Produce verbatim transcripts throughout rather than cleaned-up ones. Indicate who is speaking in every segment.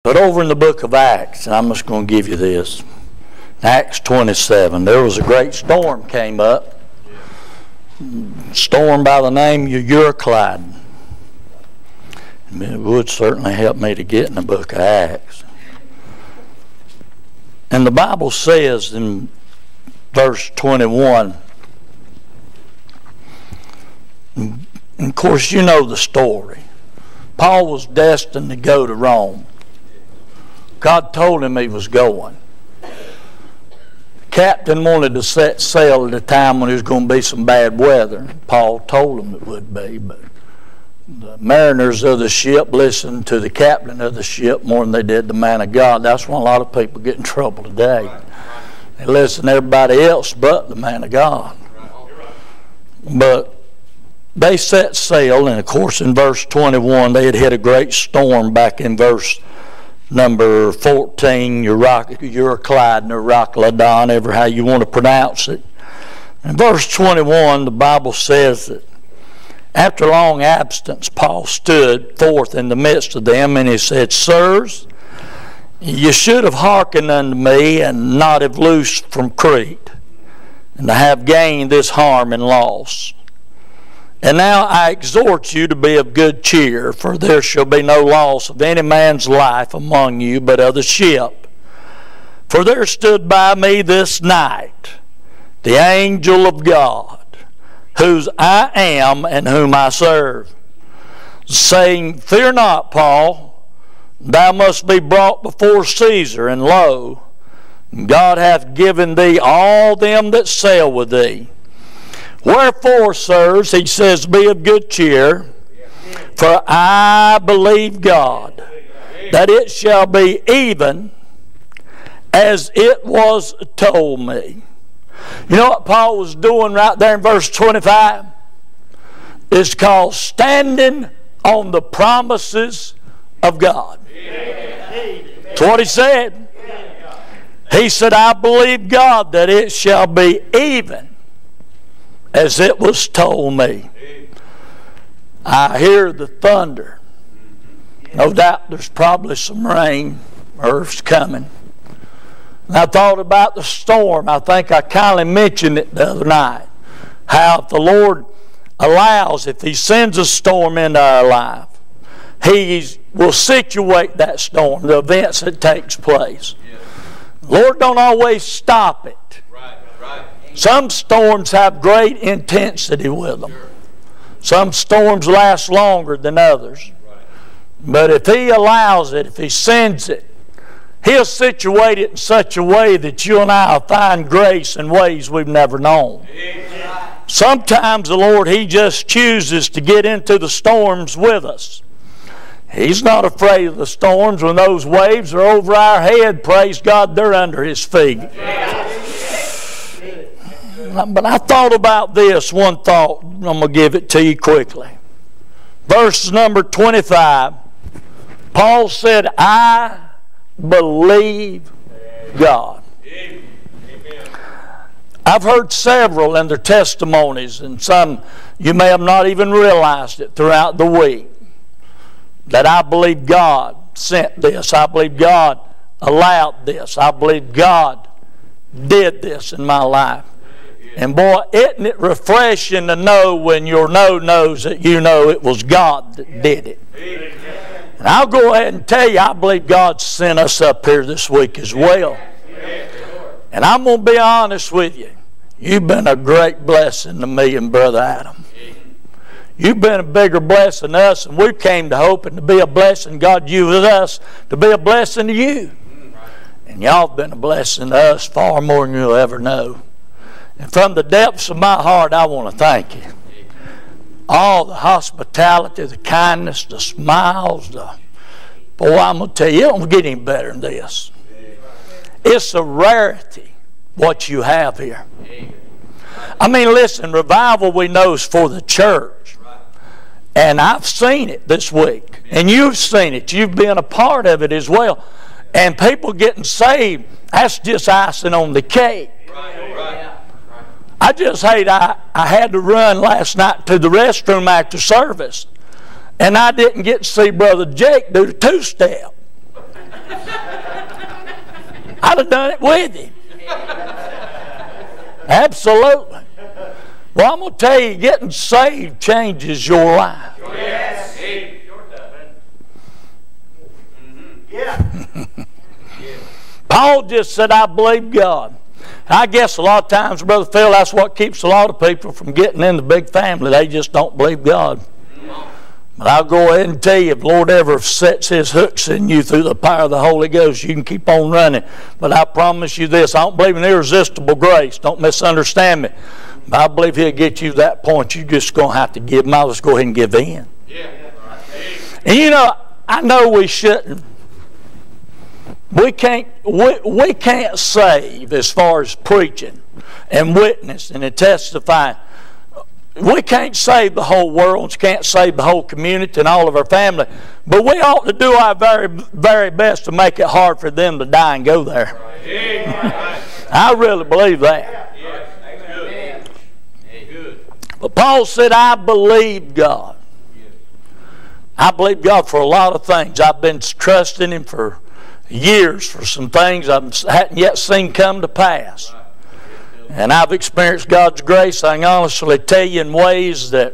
Speaker 1: But over in the book of Acts, and I'm just going to give you this. Acts twenty-seven, there was a great storm came up. Storm by the name of Euroclydon. It would certainly help me to get in the book of Acts. And the Bible says in verse twenty-one, and of course you know the story. Paul was destined to go to Rome. God told him he was going. The captain wanted to set sail at a time when there was going to be some bad weather. Paul told him it would be, but the mariners of the ship listened to the captain of the ship more than they did the man of God. That's when a lot of people get in trouble today. They listen to everybody else but the man of God. But they set sail, and of course in verse twenty-one they had hit a great storm back in verse number fourteen, Euroclydon or Euroclydon, ever how you want to pronounce it. In verse twenty-one, the Bible says that after long absence, Paul stood forth in the midst of them, and he said, "Sirs, you should have hearkened unto me, and not have loosed from Crete, and to have gained this harm and loss. And now I exhort you to be of good cheer, for there shall be no loss of any man's life among you, but of the ship. For there stood by me this night the angel of God, whose I am and whom I serve, saying, Fear not, Paul, thou must be brought before Caesar, and lo, God hath given thee all them that sail with thee. Wherefore, sirs," he says, "be of good cheer, for I believe God, that it shall be even as it was told me." You know what Paul was doing right there in verse twenty-five? It's called standing on the promises of God. That's what he said. He said, "I believe God that it shall be even as it was told me." I hear the thunder. No doubt there's probably some rain or it's coming. And I thought about the storm. I think I kindly mentioned it the other night. How if the Lord allows, if He sends a storm into our life, He will situate that storm, the events that takes place. The Lord don't always stop it. Some storms have great intensity with them. Some storms last longer than others. But if He allows it, if He sends it, He'll situate it in such a way that you and I will find grace in ways we've never known. Sometimes the Lord, He just chooses to get into the storms with us. He's not afraid of the storms. When those waves are over our head, praise God, they're under His feet. But I thought about this, one thought. I'm going to give it to you quickly. Verse number twenty-five. Paul said, "I believe God." I've heard several in their testimonies, and some you may have not even realized it throughout the week, that I believe God sent this. I believe God allowed this. I believe God did this in my life. And boy, isn't it refreshing to know when your no knows that you know it was God that did it. And I'll go ahead and tell you, I believe God sent us up here this week as well. And I'm going to be honest with you. You've been a great blessing to me and Brother Adam. You've been a bigger blessing to us, and we came to hoping to be a blessing. God used us to be a blessing to you. And y'all have been a blessing to us far more than you'll ever know. And from the depths of my heart, I want to thank you. All the hospitality, the kindness, the smiles, the boy, I'm going to tell you, it don't get any better than this. It's a rarity what you have here. I mean, listen, revival we know is for the church. And I've seen it this week. And you've seen it. You've been a part of it as well. And people getting saved, that's just icing on the cake. Right, right. I just hate I, I had to run last night to the restroom after service, and I didn't get to see Brother Jake do the two-step. I'd have done it with him. Absolutely. Well, I'm going to tell you, getting saved changes your life.
Speaker 2: Yes. Yeah.
Speaker 1: Paul just said, I believe God. I guess a lot of times, Brother Phil, that's what keeps a lot of people from getting in the big family. They just don't believe God. But I'll go ahead and tell you, if the Lord ever sets His hooks in you through the power of the Holy Ghost, you can keep on running. But I promise you this, I don't believe in irresistible grace. Don't misunderstand me. But I believe He'll get you to that point. You're just going to have to give. Might as well go ahead and give in.
Speaker 2: Yeah.
Speaker 1: And you know, I know we shouldn't. We can't, we, we can't save as far as preaching and witnessing and testifying. We can't save the whole world, can't save the whole community and all of our family, but we ought to do our very, very best to make it hard for them to die and go there. I really believe that. But Paul said, I believe God. I believe God for a lot of things. I've been trusting Him for years for some things I hadn't yet seen come to pass. And I've experienced God's grace, I can honestly tell you, in ways that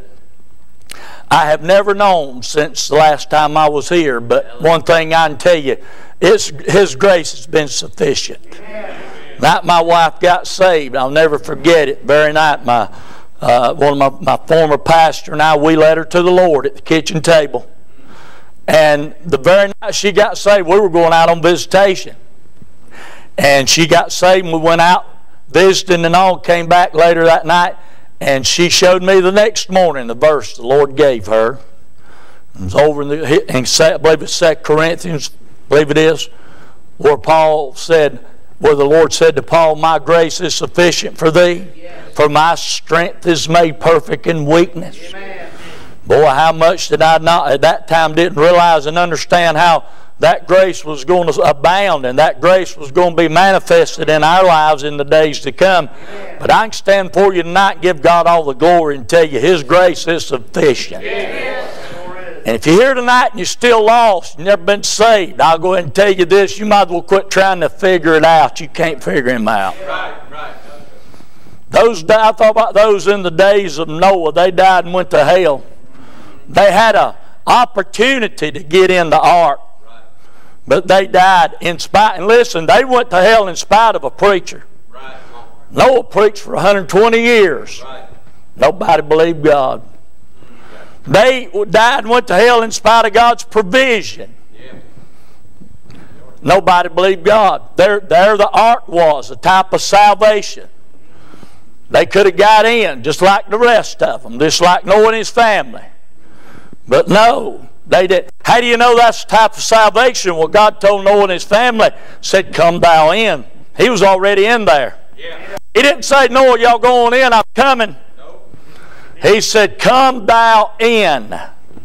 Speaker 1: I have never known since the last time I was here. But one thing I can tell you, it's, His grace has been sufficient. Night my wife got saved, I'll never forget it. Very night, my uh, one of my, my former pastor and I, we led her to the Lord at the kitchen table. And the very night she got saved, we were going out on visitation. And she got saved and we went out visiting and all, came back later that night, and she showed me the next morning the verse the Lord gave her. It was over in the, in, I believe it's Second Corinthians, I believe it is, where Paul said, where the Lord said to Paul, my grace is sufficient for thee, for my strength is made perfect in weakness. Amen. Boy, how much did I not at that time didn't realize and understand how that grace was going to abound and that grace was going to be manifested in our lives in the days to come. Amen. But I can stand for you tonight and give God all the glory and tell you His grace is sufficient. Amen. And if you're here tonight and you're still lost, you've never been saved, I'll go ahead and tell you this, you might as well quit trying to figure it out. You can't figure Him out.
Speaker 2: Right, right.
Speaker 1: Those, I thought about those in the days of Noah. They died and went to hell. They had an opportunity to get in the ark, but they died in spite. And listen, they went to hell in spite of a preacher.
Speaker 2: Right.
Speaker 1: Noah preached for one hundred twenty years.
Speaker 2: Right.
Speaker 1: Nobody believed God. They died and went to hell in spite of God's provision. Yeah. Nobody believed God. There, there the ark was, a type of salvation. They could have got in just like the rest of them, just like Noah and his family. But no, they didn't. How do you know that's the type of salvation? Well, God told Noah and his family, said, come thou in. He was already in there. Yeah. He didn't say, Noah, y'all going in, I'm coming. No. He said, come thou in.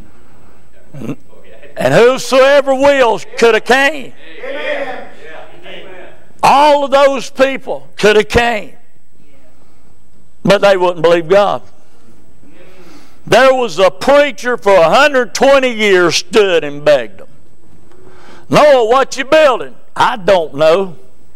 Speaker 1: And whosoever wills could have came. Amen. All of those people could have came. But they wouldn't believe God. There was a preacher for one hundred twenty years stood and begged them. Noah, what you building? I don't know.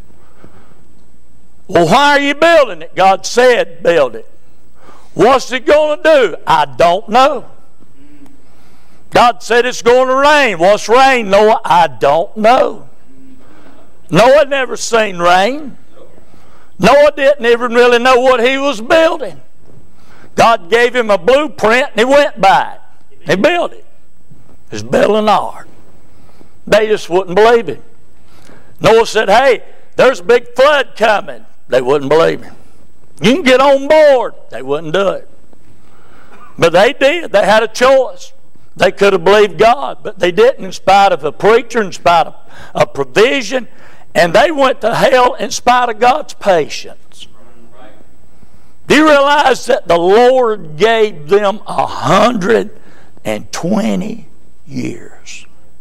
Speaker 1: Well, why are you building it? God said build it. What's it going to do? I don't know. God said it's going to rain. What's rain, Noah? I don't know. Noah never seen rain. Noah didn't even really know what he was building. God gave him a blueprint and he went by it. He built it. He was building an ark. They just wouldn't believe him. Noah said, hey, there's a big flood coming. They wouldn't believe him. You can get on board. They wouldn't do it. But they did. They had a choice. They could have believed God, but they didn't, in spite of a preacher, in spite of a provision, and they went to hell in spite of God's patience. Do you realize that the Lord gave them a hundred and twenty years?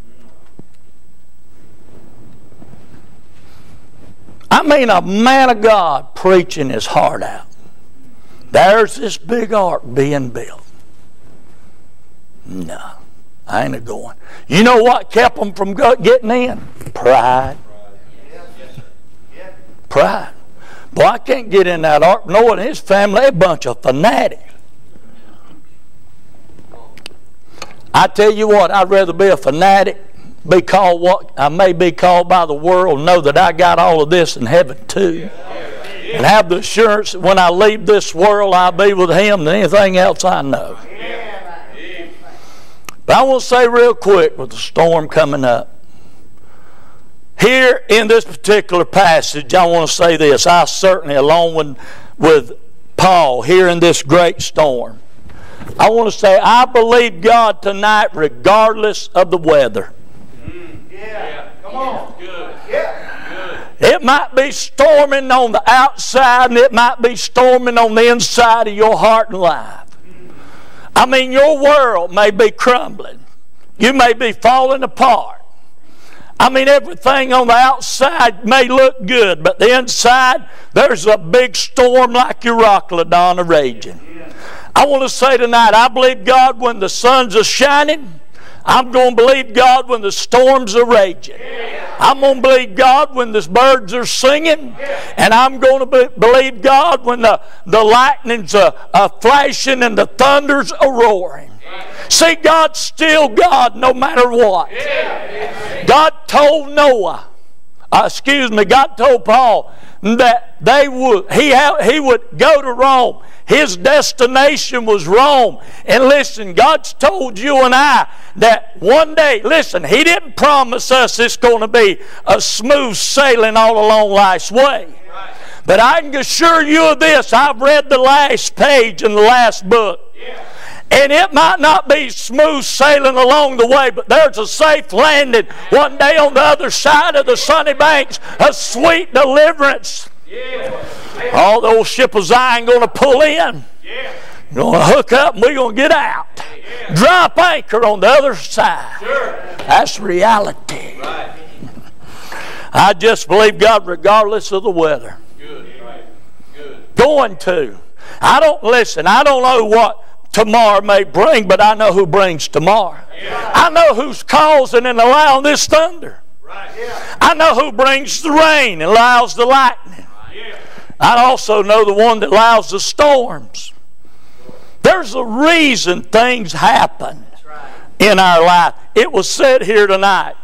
Speaker 1: I mean, a man of God preaching his heart out. There's this big ark being built. No, I ain't going. You know what kept them from getting in? Pride. pride. Boy, I can't get in that ark. Noah and his family, they're a bunch of fanatics. I tell you what, I'd rather be a fanatic, be called what I may be called by the world, know that I got all of this in heaven too. And have the assurance that when I leave this world, I'll be with Him than anything else I know. But I want to say real quick with the storm coming up. Here in this particular passage, I want to say this. I certainly, along with, with Paul, here in this great storm, I want to say I believe God tonight regardless of the weather.
Speaker 2: Mm. Yeah. Come on. Good. Yeah.
Speaker 1: Good. It might be storming on the outside and it might be storming on the inside of your heart and life. I mean, your world may be crumbling. You may be falling apart. I mean, everything on the outside may look good, but the inside, there's a big storm like Euroclydon raging. I want to say tonight, I believe God when the suns are shining. I'm going to believe God when the storms are raging. I'm going to believe God when the birds are singing. And I'm going to be, believe God when the, the lightnings are, are flashing and the thunders are roaring. See, God's still God no matter what. God told Noah, uh, excuse me, God told Paul that they would, he, ha, he would go to Rome. His destination was Rome. And listen, God's told you and I that one day, listen, He didn't promise us it's going to be a smooth sailing all along life's way. But I can assure you of this. I've read the last page in the last book. And it might not be smooth sailing along the way, but there's a safe landing one day on the other side of the sunny banks, a sweet deliverance. All the old ship of Zion going to pull in. You're going to hook up and we're going to get out. Drop anchor on the other side. That's reality. I just believe God regardless of the weather. Going to. I don't listen. I don't know what tomorrow may bring, but I know who brings tomorrow. I know who's causing and allowing this thunder. I know who brings the rain and allows the lightning. I also know the one that allows the storms. There's a reason things happen in our life. It was said here tonight.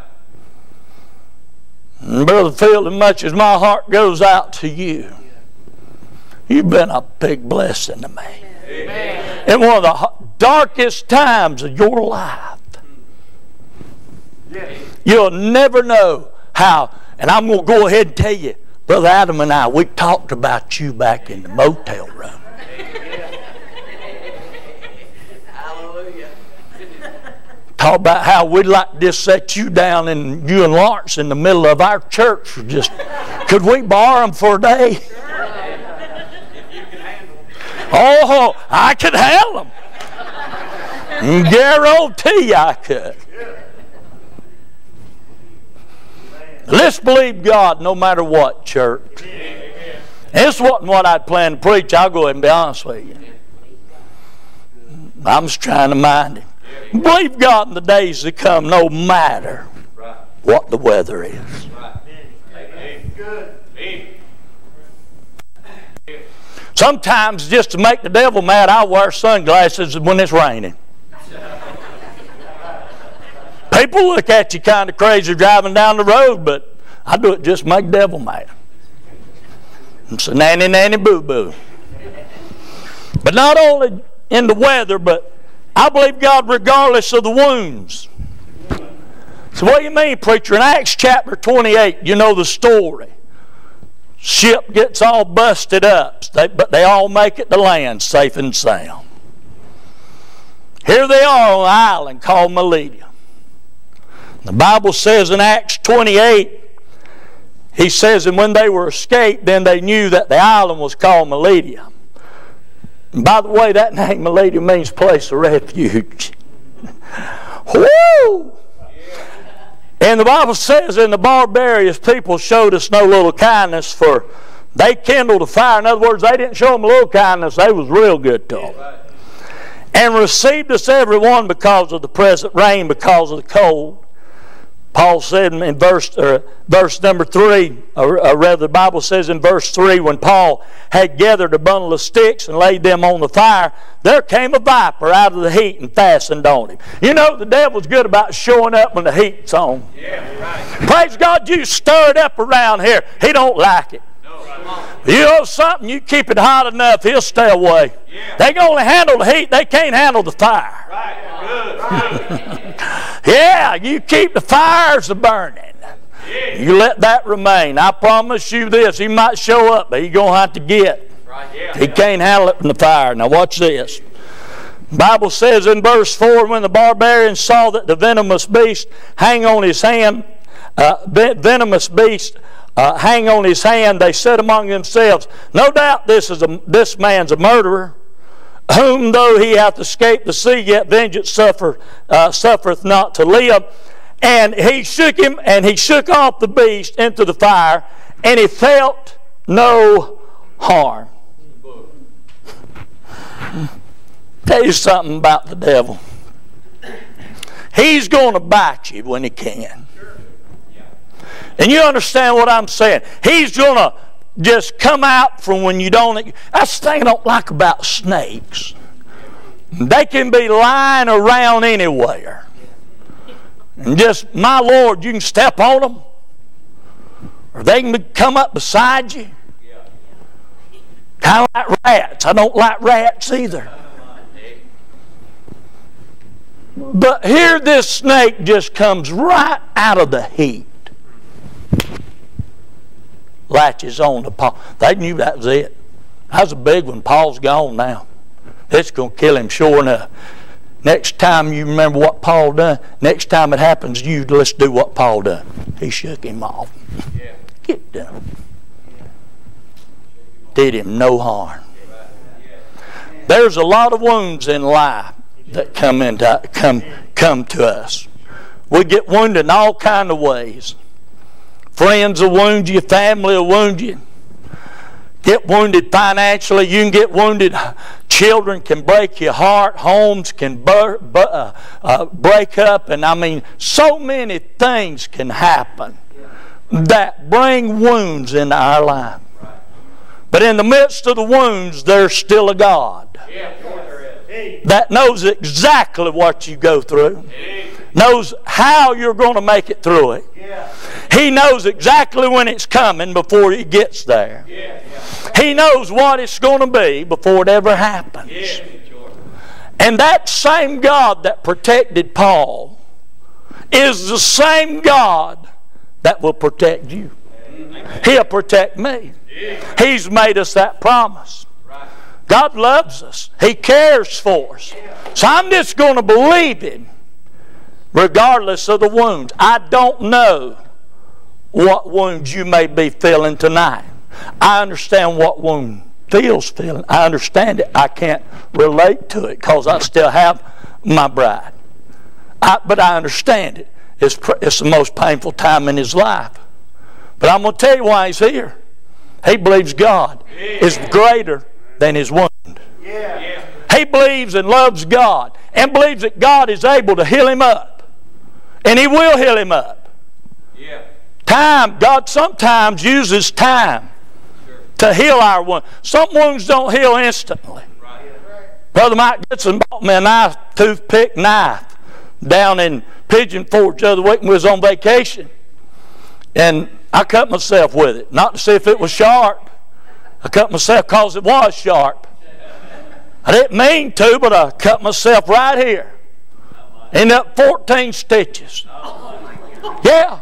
Speaker 1: And Brother Phil, as much as my heart goes out to you, you've been a big blessing to me. Amen. In one of the darkest times of your life. You'll never know how, and I'm going to go ahead and tell you, Brother Adam and I, we talked about you back in the motel room. Talk about how we'd like to just set you down and you and Lawrence in the middle of our church. Just, could we borrow them for a day? Oh, I could handle them. Guarantee I could. Let's believe God no matter what, church. This wasn't what I'd planned to preach. I'll go ahead and be honest with you. I'm just trying to mind Him. Believe God in the days to come no matter what the weather is. Sometimes just to make the devil mad, I wear sunglasses when it's raining. People look at you kind of crazy driving down the road, but I do it just to make the devil mad. It's a nanny, nanny, boo-boo. But not only in the weather, but I believe God regardless of the wounds. So what do you mean, preacher? In Acts chapter twenty-eight, you know the story. Ship gets all busted up, but they all make it to land safe and sound. Here they are on an island called Melita. The Bible says in Acts twenty-eight, he says, and when they were escaped, then they knew that the island was called Melita. And by the way, that name Melita means place of refuge. Woo! And the Bible says, and the barbarous people showed us no little kindness, for they kindled a fire. In other words, they didn't show them a little kindness, they was real good to them. And received us every one because of the present rain, because of the cold. Paul said in verse, uh, verse number three, or, or rather the Bible says in verse three, when Paul had gathered a bundle of sticks and laid them on the fire, there came a viper out of the heat and fastened on him. You know, the devil's good about showing up when the heat's on. Yeah, right. Praise God, you stir it up around here. He don't like it. No, right. You know something, you keep it hot enough, he'll stay away. Yeah. They can only handle the heat, they can't handle the fire. Right. Good. Good. Yeah, you keep the fires a burning. Yeah. You let that remain. I promise you this, he might show up, but he's going to have to get. Right. Yeah. He can't handle it from the fire. Now watch this. The Bible says in verse four, when the barbarians saw that the venomous beast hang on his hand, uh, venomous beast uh, hang on his hand, they said among themselves, no doubt this is a, this man's a murderer, whom though he hath escaped the sea, yet vengeance suffer, uh, suffereth not to live. And he shook him, and he shook off the beast into the fire, and he felt no harm. Tell you something about the devil. He's going to bite you when he can. And you understand what I'm saying? He's going to just come out from when you don't. That's the thing I don't like about snakes. They can be lying around anywhere. And just, my Lord, you can step on them. Or they can come up beside you. Kind of like rats. I don't like rats either. But here this snake just comes right out of the heat. Latches on to Paul. They knew that was it. That was a big one. Paul's gone now. It's going to kill him sure enough. Next time you remember what Paul done, next time it happens, you let's do what Paul done. He shook him off. Yeah. Get done. Did him no harm. There's a lot of wounds in life that come into come come to us. We get wounded in all kind of ways. Friends will wound you, family will wound you. Get wounded financially, you can get wounded. Children can break your heart, homes can bur, bur, uh, uh, break up, and I mean, so many things can happen that bring wounds into our life. But in the midst of the wounds, there's still a God that knows exactly what you go through, knows how you're going to make it through it. He knows exactly when it's coming before it gets there. He knows what it's going to be before it ever happens. And that same God that protected Paul is the same God that will protect you. He'll protect me. He's made us that promise. God loves us. He cares for us. So I'm just going to believe Him regardless of the wounds. I don't know what wounds you may be feeling tonight. I understand what wound feels feeling. I understand it. I can't relate to it because I still have my bride. I, but I understand it. It's, it's the most painful time in his life. But I'm going to tell you why he's here. He believes God is greater than his wound. Yeah. He believes and loves God and believes that God is able to heal him up. And He will heal him up. Yeah. Time, God sometimes uses time sure. to heal our wounds. Some wounds don't heal instantly. Right. Brother Mike Goodson bought me a knife, toothpick knife down in Pigeon Forge the other week when we was on vacation. And I cut myself with it. Not to see if it was sharp. I cut myself because it was sharp. I didn't mean to, but I cut myself right here. Ended up fourteen stitches. Yeah.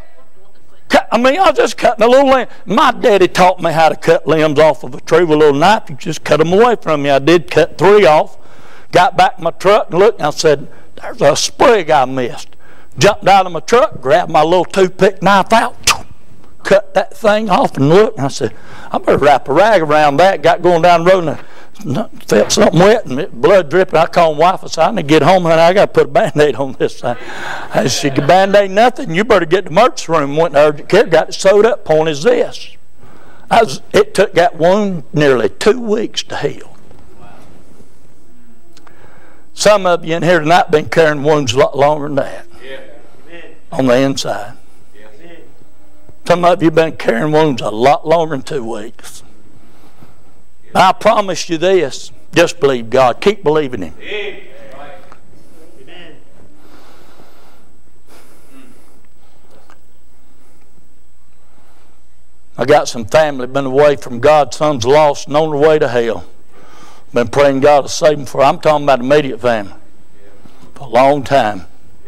Speaker 1: I mean, I was just cutting a little limb. My daddy taught me how to cut limbs off of a tree with a little knife. You just cut them away from me. I did cut three off. Got back in my truck and looked, and I said, there's a sprig I missed. Jumped out of my truck, grabbed my little toothpick knife out, cut that thing off and looked, and I said, I better wrap a rag around that. Got going down the road, and I felt something wet and it, blood dripping. I called my wife and said, I need to get home, and I got to put a Band-Aid on this thing. I said, Band-Aid nothing. You better get to the emergency room. Went to urgent care, got it sewed up. Point is this. I was, it took that wound nearly two weeks to heal. Some of you in here tonight been carrying wounds a lot longer than that. Yeah. On the inside. Some of you have been carrying wounds a lot longer than two weeks. But I promise you this, just believe God. Keep believing Him.
Speaker 2: Amen.
Speaker 1: I got some family been away from God. Son's lost and on their way to hell. Been praying God to save them for. I'm talking about immediate family. For a long time.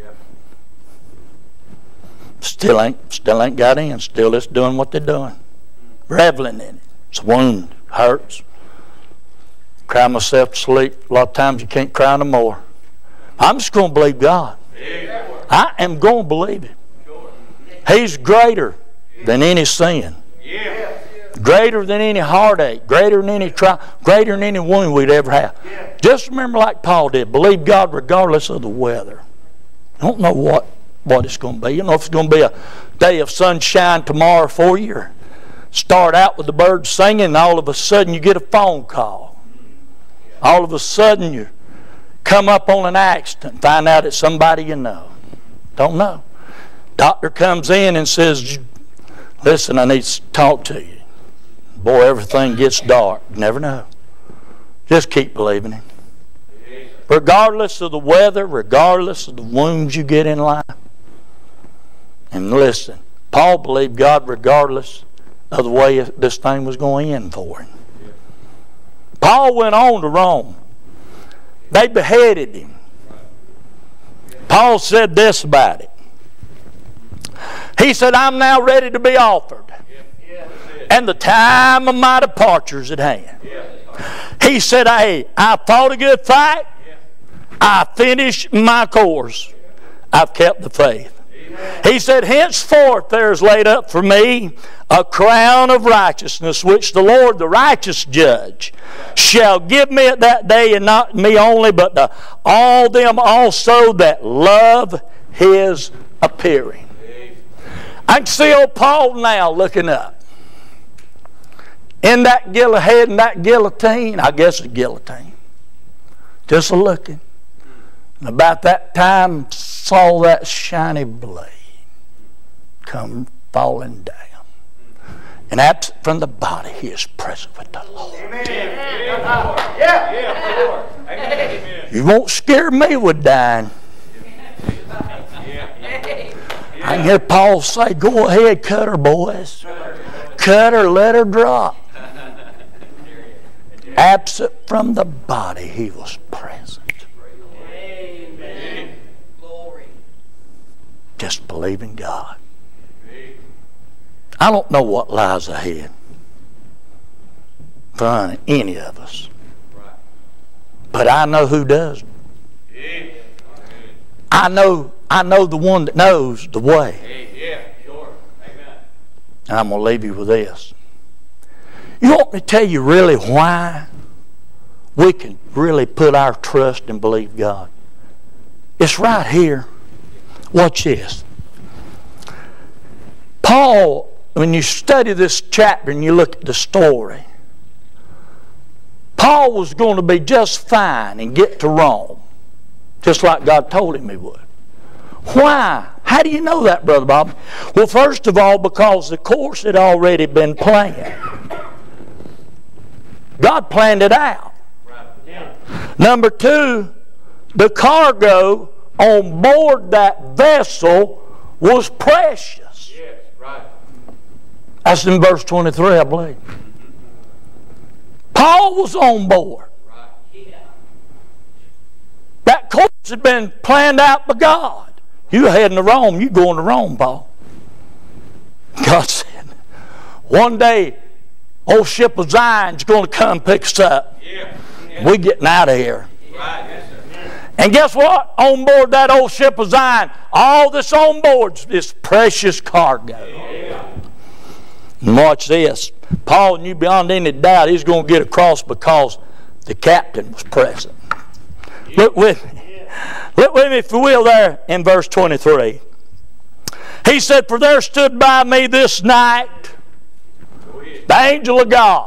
Speaker 1: Still ain't, still ain't got in. Still just doing what they're doing. Reveling in it. It's a wound. Hurts. Cry myself to sleep. A lot of times you can't cry no more. I'm just going to believe God. I am going to believe Him. He's greater than any sin. Greater than any heartache. Greater than any trial. Greater than any wound we'd ever have. Just remember like Paul did. Believe God regardless of the weather. I don't know what, what it's going to be. You know if it's going to be a day of sunshine tomorrow for you. Or start out with the birds singing and all of a sudden you get a phone call. All of a sudden you come up on an accident and find out it's somebody you know. Don't know. Doctor comes in and says, listen, I need to talk to you. Boy, everything gets dark. Never know. Just keep believing Him. Regardless of the weather, regardless of the wounds you get in life. And listen, Paul believed God regardless of the way this thing was going in for him. Paul went on to Rome. They beheaded him. Paul said this about it. He said, I'm now ready to be offered. And the time of my departure is at hand. He said, hey, I fought a good fight. I finished my course. I've kept the faith. He said, henceforth there is laid up for me a crown of righteousness, which the Lord, the righteous judge, shall give me at that day, and not me only, but to all them also that love His appearing. I can see old Paul now looking up. In that head and that guillotine, I guess a guillotine, just a looking. And about that time, saw that shiny blade come falling down. And absent from the body, he is present with the Lord. Amen. Yeah. Yeah. Amen. You won't scare me with dying. I can hear Paul say, go ahead, cut her, boys. Cut her, let her drop. Absent from the body, he was present. Amen. Glory. Just believe in God. I don't know what lies ahead for any of us. But I know who does. I know, I know the one that knows the way. And I'm going to leave you with this. You want me to tell you really why we can really put our trust and believe God? It's right here. Watch this. Paul, when you study this chapter and you look at the story, Paul was going to be just fine and get to Rome, just like God told him he would. Why? How do you know that, Brother Bob? Well, first of all, because the course had already been planned. God planned it out. Number two, the cargo on board that vessel was precious. Yes, right. That's in verse twenty-three, I believe. Paul was on board. Right. Yeah. That course had been planned out by God. You heading to Rome, you going to Rome, Paul. God said, one day, old ship of Zion's going to come pick us up. Yeah. Yeah. We're getting out of here. Right. Yes, sir. And guess what? On board that old ship of Zion, all that's on board is this precious cargo. Yeah. And watch this. Paul knew beyond any doubt he's going to get across because the captain was present. Yeah. Look with me. Look with me, if you will, there in verse twenty-three. He said, for there stood by me this night the angel of God.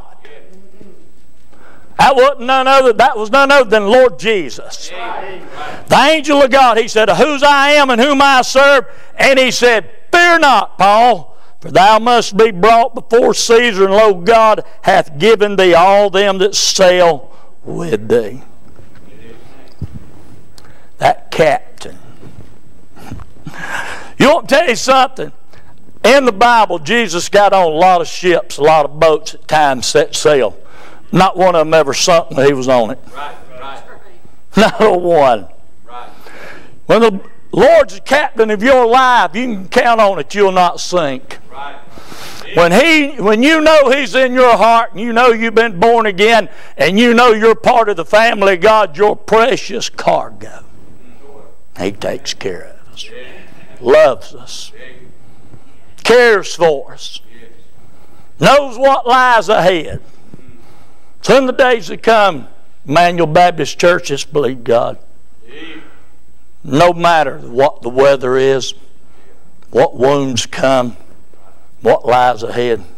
Speaker 1: That wasn't none other, that was none other than Lord Jesus. The angel of God. He said, whose I am and whom I serve. And he said, fear not, Paul, For thou must be brought before Caesar, and lo, God hath given thee all them that sail with thee. That captain. You want to tell you something? In the Bible, Jesus got on a lot of ships, a lot of boats at times set sail. Not one of them ever sunk when he was on it.
Speaker 2: Right, right.
Speaker 1: Not a one.
Speaker 2: Right.
Speaker 1: When the Lord's the captain of your life, you can count on it, you'll not sink.
Speaker 2: Right.
Speaker 1: When he, when you know He's in your heart, and you know you've been born again, and you know you're part of the family of God, your precious cargo. He takes care of us, loves us, cares for us, knows what lies ahead. So in the days to come, Emmanuel Baptist Church, just believe God. No matter what the weather is, what wounds come, what lies ahead,